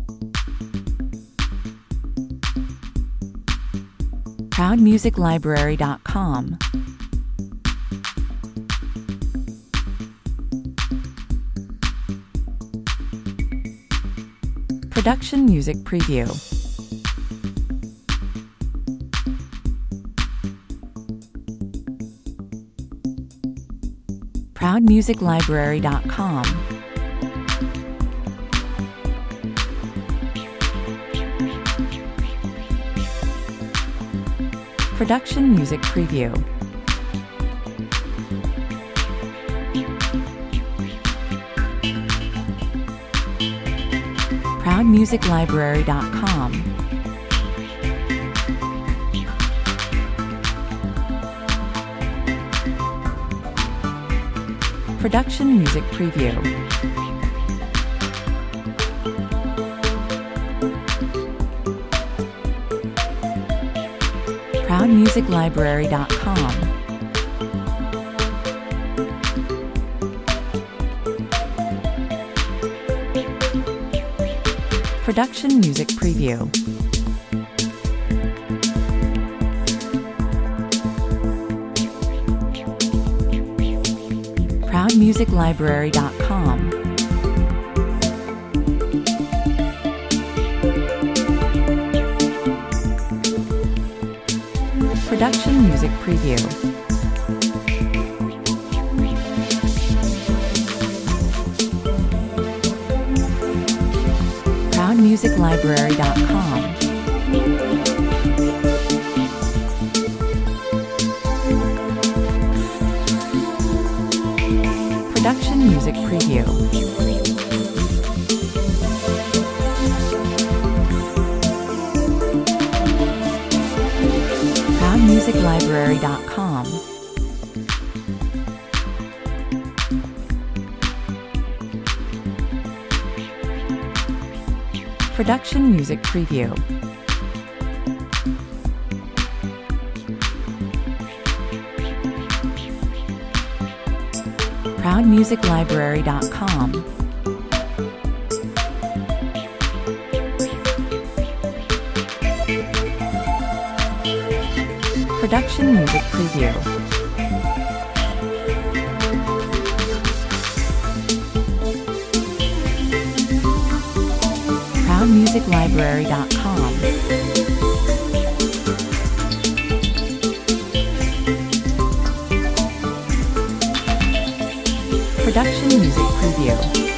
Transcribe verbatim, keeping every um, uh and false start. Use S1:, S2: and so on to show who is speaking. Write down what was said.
S1: proud music library dot com. Production Music Preview. proud music library dot com. Production Music Preview. proud music library dot com. Production Music Preview. proud music library dot com. Production Music Preview. proud music library dot com. Production Music Preview. proud music library dot com. Production Music Preview. proud music library dot com. Production Music Preview. proud music library dot com. Production Music Preview. proud music library dot com. Production Music Preview.